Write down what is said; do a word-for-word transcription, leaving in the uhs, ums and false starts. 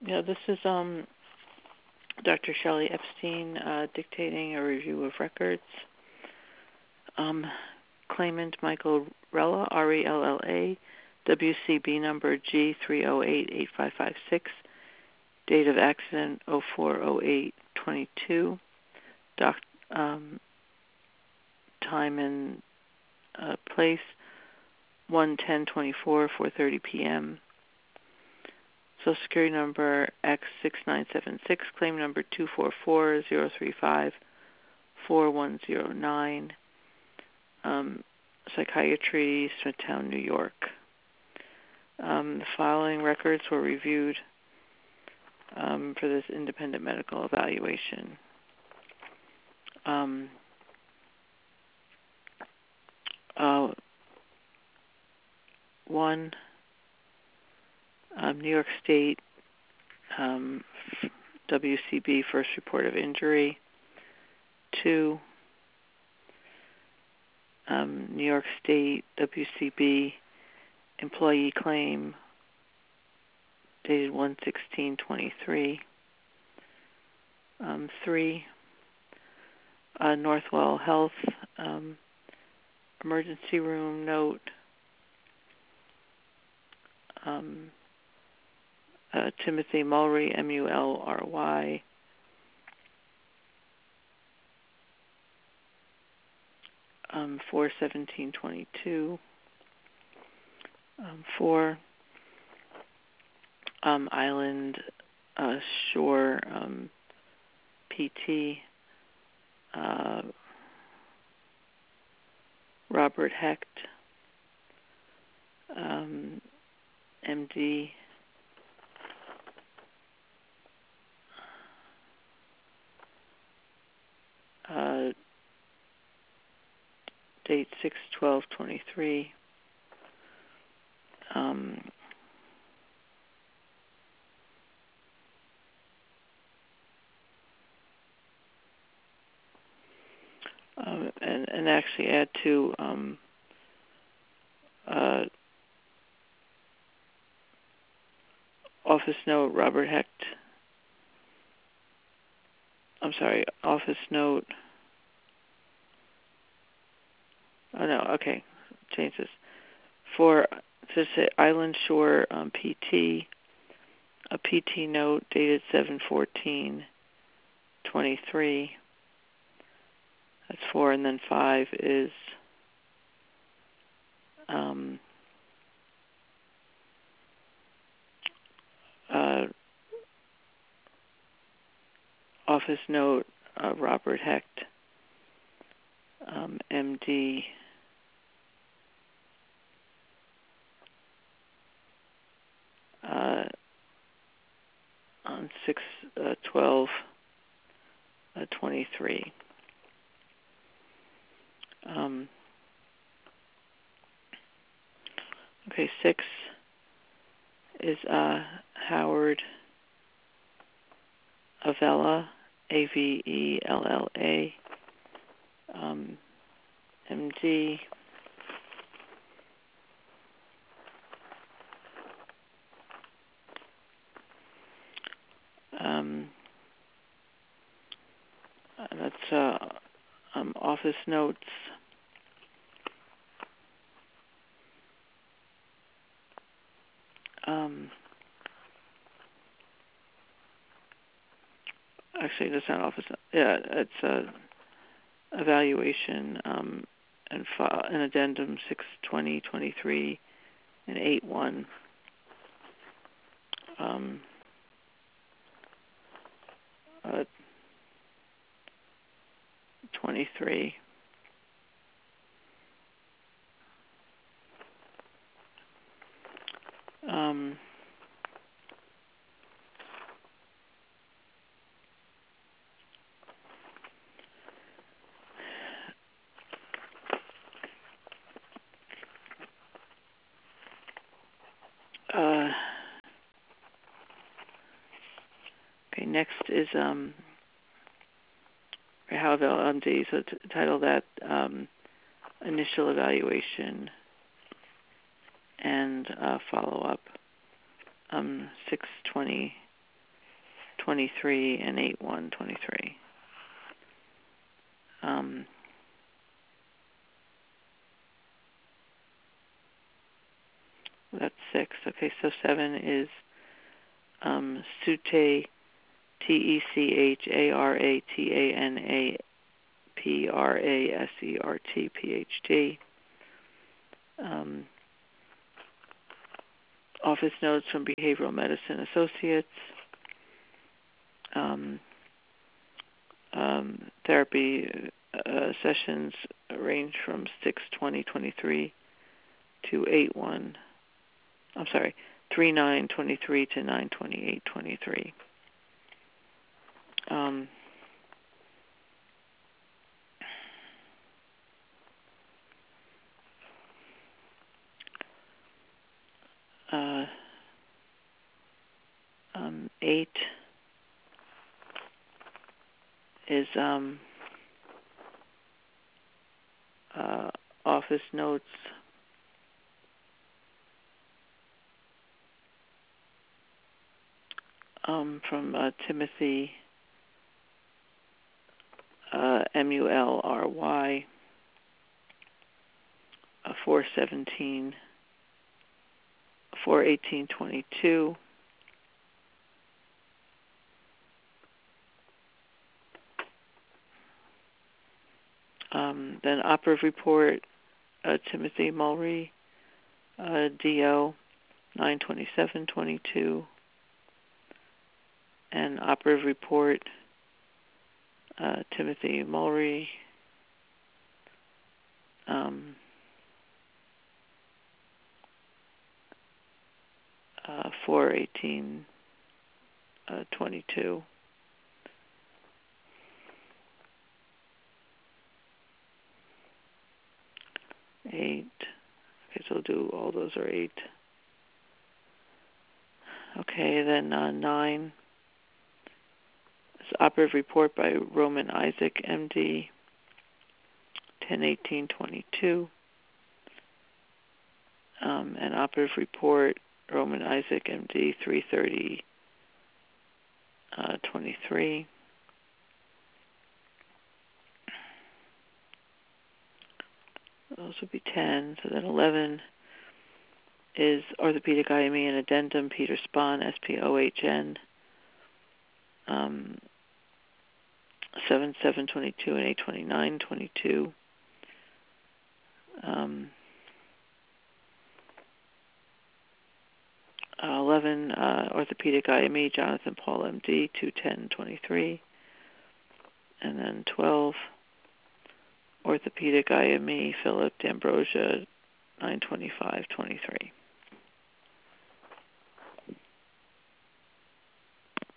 Yeah, this is um, Doctor Shelley Epstein uh, dictating a review of records. Um, claimant Michael Rella, R E L L A, W C B number G three zero eight eight five five six, date of accident oh four oh eight twenty-two, doc, um, time and uh, place one ten twenty-four, four thirty p.m. Social Security number X six nine seven six, claim number two four four zero three five four one zero nine, um, psychiatry, Smithtown, New York. Um, the following records were reviewed um, for this independent medical evaluation. Um, uh, one, um, New York State um, W C B first report of injury. Two, um, New York State W C B employee claim dated one sixteen twenty-three. Um, three, uh, Northwell Health um, emergency room note. Um, uh, Timothy Mulry, M U L R Y. Um, four seventeen twenty-two. Um, four, um, Island uh, Shore um, P T. Uh, Robert Hecht, um, M D. Uh, date six twelve twenty-three. Um, uh, and, and actually add to um, uh, office note Robert Hecht. I'm sorry, office note. Oh no, okay, change this. For to say Island Shore um, P T, a P T note dated seven fourteen twenty-three. That's four, and then five is um, uh, office note uh, Robert Hecht, um, M D. Uh, on six twelve twenty-three. Um, okay, six is uh, Howard Avella, A V E L L A, um, M D. Um, that's uh, um, office notes. Um, actually, that's not office. Yeah, it's a evaluation um, and file, an addendum six twenty twenty-three and eight one. Um, uh, twenty-three. Um, uh, okay, next is um, However, M D, so t- title that um, initial evaluation and uh, follow up. Um, six twenty twenty-three, and eight one twenty-three. Um, that's six. Okay, so seven is um, Sute, T E C H A R A T A N A P R A S E R T P H D. Um, office notes from Behavioral Medicine Associates. Um, um, therapy uh, sessions range from six twenty twenty-three to eight one. I'm sorry, three nine twenty-three to nine twenty-eight twenty-three. Um, uh, um, eight is um, uh, office notes um, from uh, Timothy uh, M U L R Y uh, four seventeen, four eighteen twenty-two. Um, then operative report, uh, Timothy Mulry, uh, D O nine twenty-seven twenty-two, and operative report, uh, Timothy Mulry, um, uh, four eighteen twenty-two. Eight. Okay, so we'll do all those are eight. Okay, then uh, nine. It's operative report by Roman Isaac, M D, ten eighteen twenty-two. Um, and operative report, Roman Isaac, M D, three thirty twenty-three. Those would be ten. So then eleven is orthopedic I M E and addendum, Peter Spahn, S P O H N, um, seven seven twenty-two and eight twenty-nine twenty-two. Um, uh, eleven, uh, orthopedic I M E, Jonathan Paul, M D, two ten twenty-three. And then twelve, orthopedic I M E, Philip D'Ambrosia, nine twenty-five twenty-three.